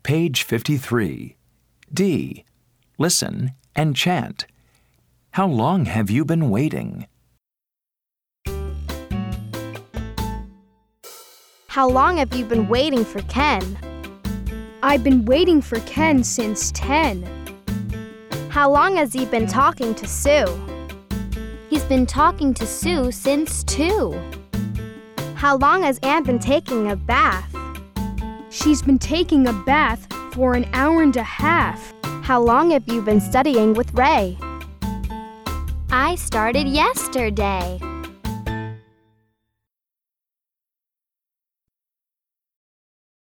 Page 53. D. Listen and chant. How long have you been waiting? How long have you been waiting for Ken? I've been waiting for Ken since 10. How long has he been talking to Sue? He's been talking to Sue since 2. How long has Anne been taking a bath? She's been taking a bath for an hour and a half. How long have you been studying with Ray? I started yesterday.